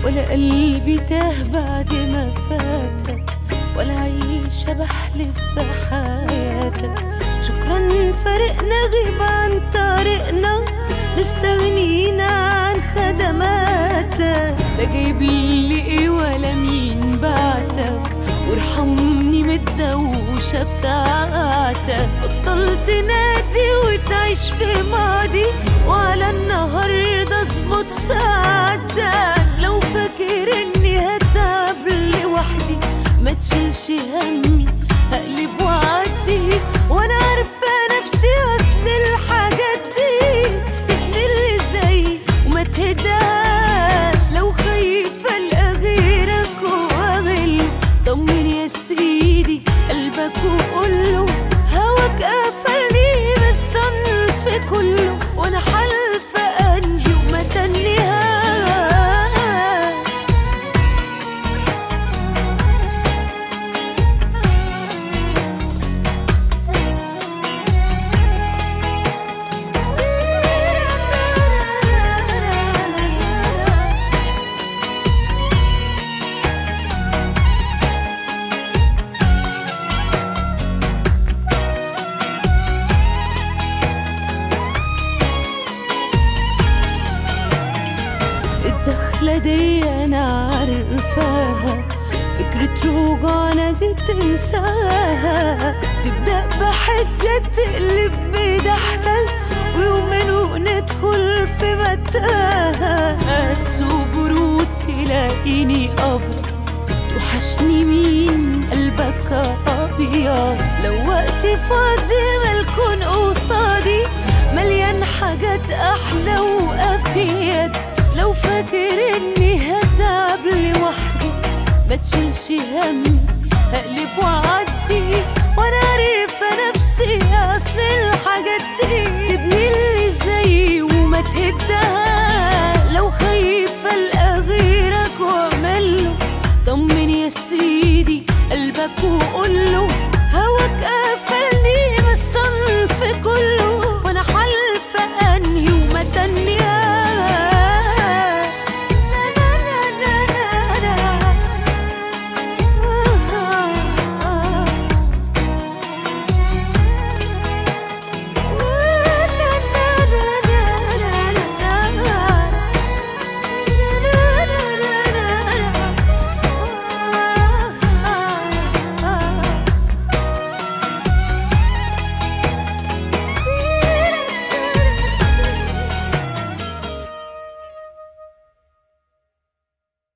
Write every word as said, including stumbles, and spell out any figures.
ولا قلبي تاه بعد ما فاتك، ولا عيشة بحلف بحياتك. شكرا فرقنا غيب عن طريقنا، مستغنينا عن خدماتك. لا جايب لي ايه ولا مين بعتك، وارحمني من الدوشة بتاعتك. بطلت نادي وتعيش في ماضي، وعلى النهاردة اظبط ساعتك. لو فاكر اني هتعب لوحدي ما تشيلش همي، هقلب وعدي وانا عارفة نفسي اصل الحاجات دي تبني اللي زي وما تهداش. لو خايفة القى غيرك واعمله، طمن يا سيدي قلبك وقوله هواك قفلني بالصنف كله، وانا حالفة انهي وما تنهاش. الدخلة دي أنا عارفاها، فكرة رجوعنا دي تنساها. تبدأ بحجة تقلب بضحكة، ويومين وندخل في متاهة. تسوق برود تلاقيني قبر، توحشني مين قلبك أبيض. لو وقتي فاضي مالكون قصادي، مليان حاجات أحلى وأفيد. لو فاكر اني هتعب لوحدي ما تشيلش همي، هقلب وعدي